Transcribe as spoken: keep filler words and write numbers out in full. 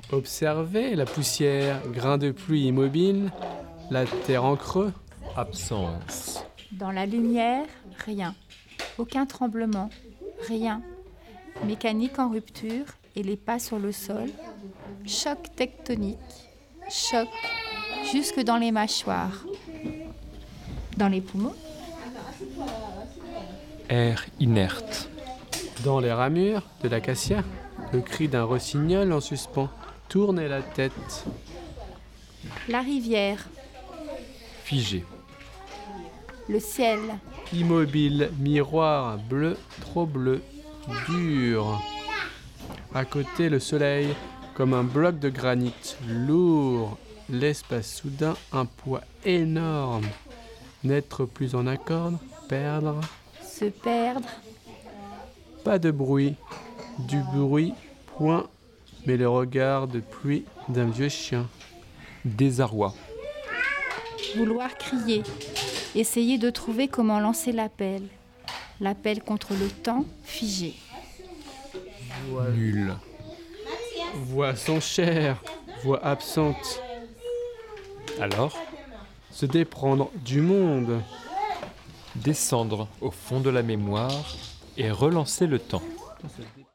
Observez la poussière, grain de pluie immobile, la terre en creux. Absence. Dans la lumière, rien. Aucun tremblement, rien. Mécanique en rupture et les pas sur le sol. Choc tectonique, choc jusque dans les mâchoires. Dans les poumons. Air inerte. Dans les ramures de l'acacia, le cri d'un rossignol en suspens. Tournez la tête. La rivière, Figé. le ciel, Immobile, miroir bleu, trop bleu, dur. À côté, le soleil, comme un bloc de granit, lourd. L'espace soudain, un poids énorme. N'être plus en accord, perdre. se perdre, Pas de bruit, du bruit, point, mais le regard de pluie d'un vieux chien. Désarroi. vouloir crier, essayer de trouver comment lancer l'appel. L'appel contre le temps figé. Voix, Nul. voix sans chair, voix absente. Alors, Se déprendre du monde. descendre au fond de la mémoire et relancer le temps. Se